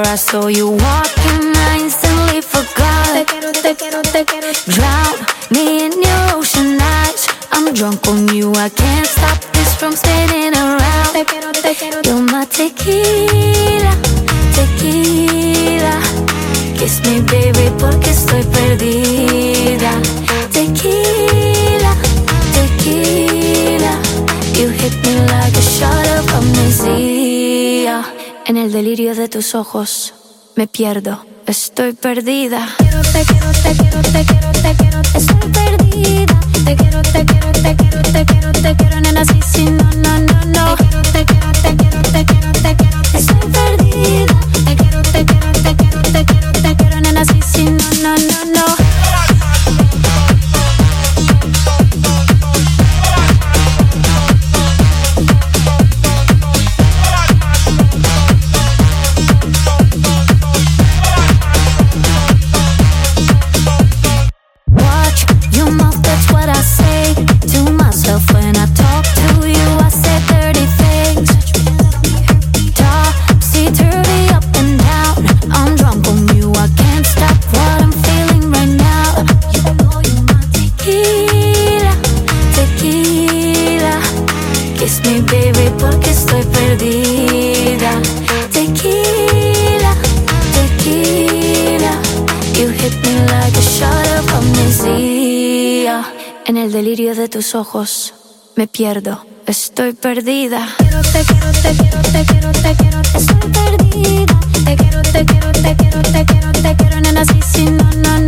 I saw you walking, I instantly forgot. Te quiero, te quiero, te quiero. Drown me in your ocean eyes. I'm drunk on you, I can't stop this from spinning around. Te quiero, te quiero. You're my tequila, tequila. Kiss me baby porque estoy perdida. Tequila, tequila. You hit me like a shot of amnesia. En el delirio de tus ojos me pierdo, estoy perdida. Te quiero, te quiero, te quiero, te quiero, Estoy perdida. te quiero, te quiero, te quiero, te quiero, te quiero, nena, sí, sí, no, no, no, no. Te quiero, te quiero, te quiero, te quiero, Estoy perdida. te quiero, te quiero, te quiero, te quiero, te quiero, nena, sí, sí, no, no, no, no. When I talk to you, I say dirty things. Topsy-turvy, up and down. I'm drunk on you, I can't stop what I'm feeling right now. You know you're my tequila, tequila. Kiss me baby porque estoy perdida. Tequila, tequila. You hit me like a shot of amnesia. En el delirio de tus ojos me pierdo, estoy perdida. Te quiero, te quiero, te quiero, te quiero, Estoy perdida. te quiero, te quiero, te quiero, te quiero, te quiero, nena, sí, sí, no, no, no.